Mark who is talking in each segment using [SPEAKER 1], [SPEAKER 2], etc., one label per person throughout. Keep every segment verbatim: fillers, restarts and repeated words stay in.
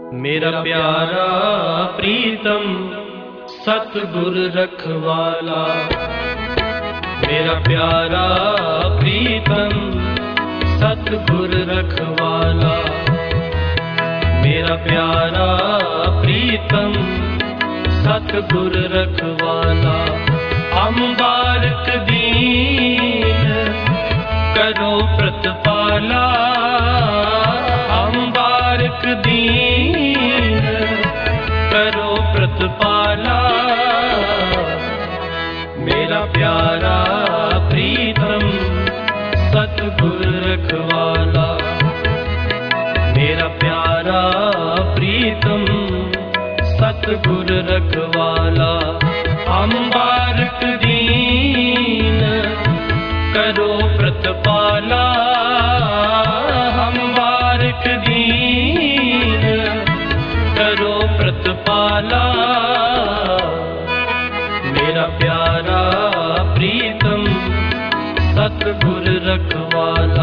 [SPEAKER 1] मेरा प्यारा प्रीतम सतगुर रखवाला, मेरा प्यारा प्रीतम सतगुर रखवाला, मेरा प्यारा प्रीतम सतगुर रखवाला। अम्बारक दीन करो प्रतिपाला, अम्बारक दीन करो प्रतिपाला, मेरा प्यारा प्रीतम सतगुर रखवाला, मेरा प्यारा प्रीतम सतगुर रखवाला। अम्बारक दीन करो प्रतिपाला, अम्बारक दीन करो प्रतिपाला, मेरा प्यारा प्रीतम सतगुर रखवाला,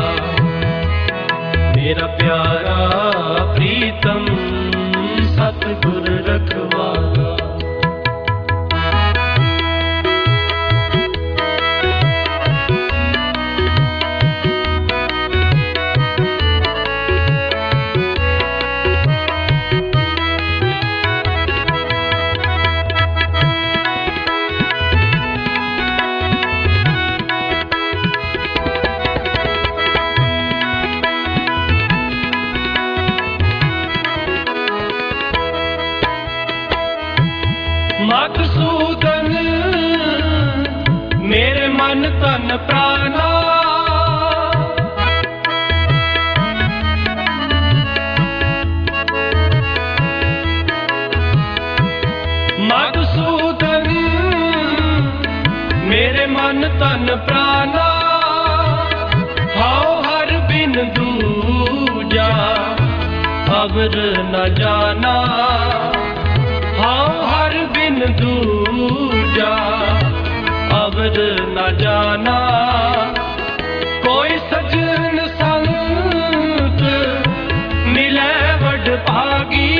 [SPEAKER 1] मेरा प्यारा प्रीतम सतगुर रखवाला। मधुसूदन मेरे मन तन प्राणा, मधुसूदन मेरे मन तन प्राणा, हाओ हर बिन दूजा अवर न जाना, हाओ हर बिन दूजा अवर न जाना। कोई सजन संत मिले वड भागी,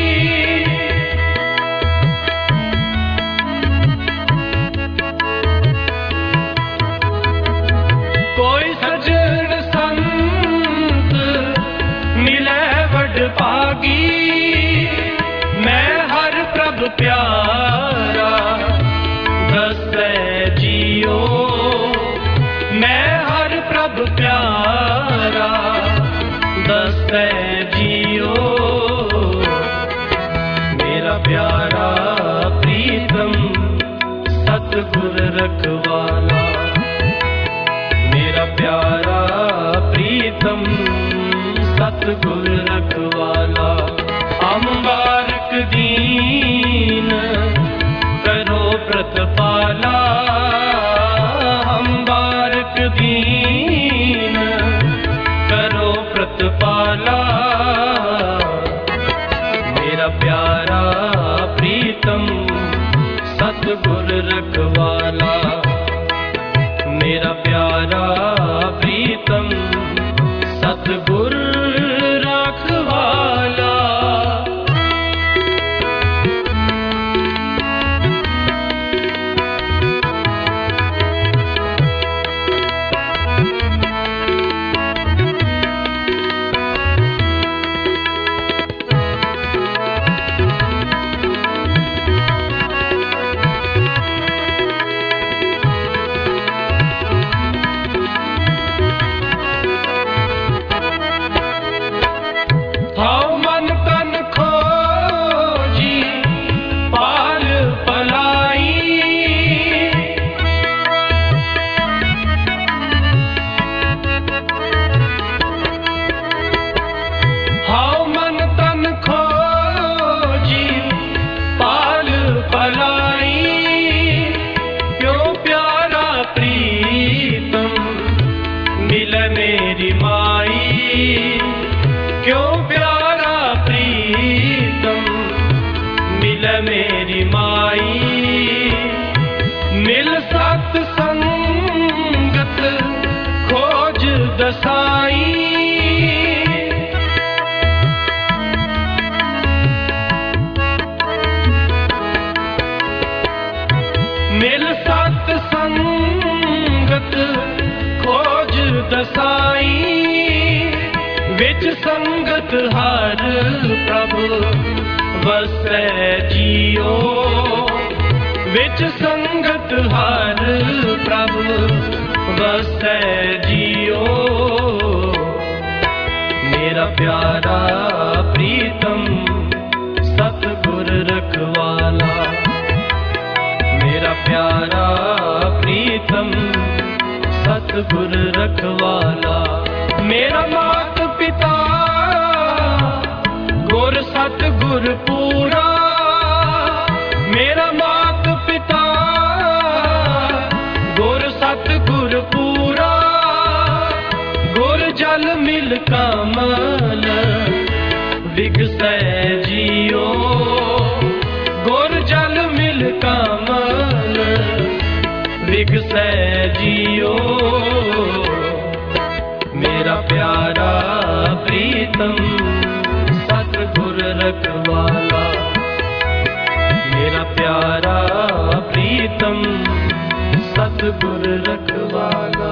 [SPEAKER 1] कोई सजन संत मिले वड भागी, मैं हर प्रभ प्यारा दसै जियो, मैं हर प्रभ प्यारा दसै जियो, मेरा प्यारा प्रीतम सतगुर रखवाला, मेरा प्यारा प्रीतम सतगुर रखवाला। अम्बारक दीन करो प्रतिपाला, अम्बारक दीन करो प्रतिपाला, मेरा प्यारा प्रीतम सतगुर रखवाला, मेरा प्यारा प्रीतम सतगुर रखवाला। How विच संगत हर प्रभु वसै जियो, विच संगत हर प्रभु वसै जियो। मेरा प्यारा प्रीतम सतगुर रखवाला, मेरा प्यारा प्रीतम सतगुर रखवाला। मेरा मात पिता गुर सतगुर पूरा, मेरा मात पिता गुर सतगुर पूरा। गुर जल मिल कमल विगसै जियो, गुर जल मिल कमल विगसै जियो। मेरा प्यारा प्रीतम सतगुर रखवाला, मेरा प्यारा प्रीतम सतगुर रखवाला।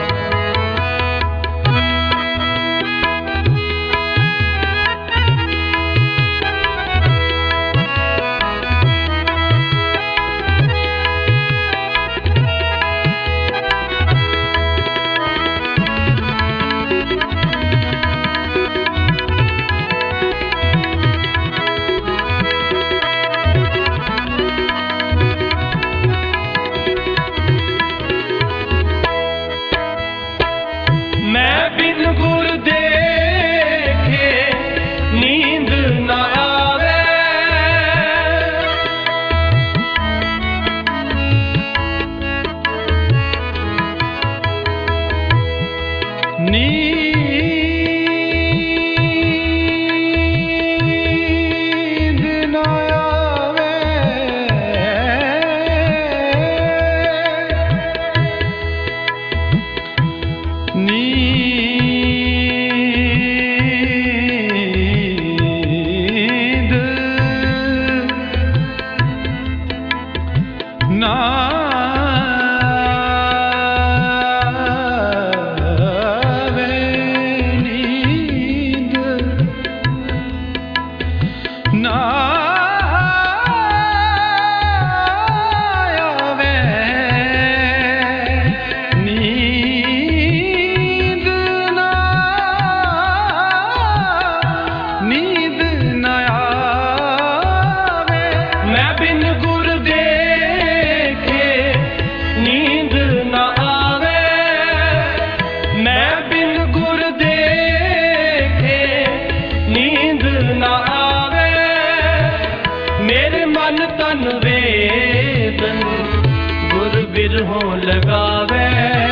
[SPEAKER 1] लगावे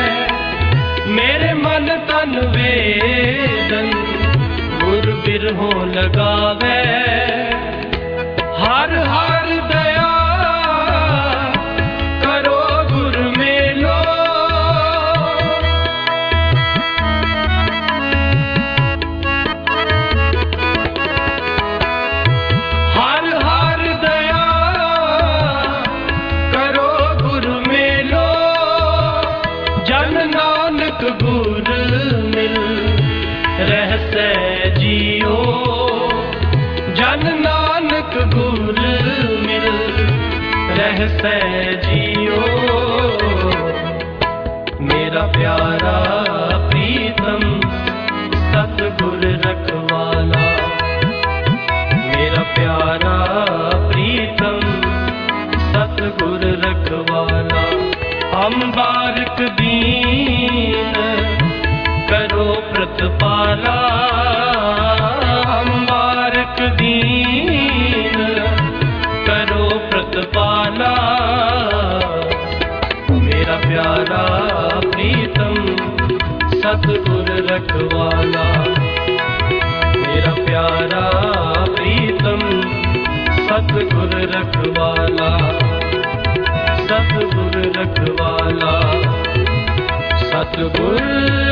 [SPEAKER 1] मेरे मन तन वेदन गुर बिरहों लगावे। हर हर दया करो गुर मेलो, हर हर दया करो गुर मेलो। जन नानक गुर मिल रहसै जियो, जन नानक गुर मिल रहसै जियो। मेरा प्यारा प्रीतम सतगुर रखवाला, मेरा प्यारा प्रीतम सतगुर रखवाला। हम बारक दीन करो प्रतिपाला, हम बारक दीन करो प्रतिपाला। मेरा प्यारा प्रीतम सतगुर रखवाला, मेरा प्यारा प्रीतम सतगुर रखवाला, सतगुर रखवाला, सतगुर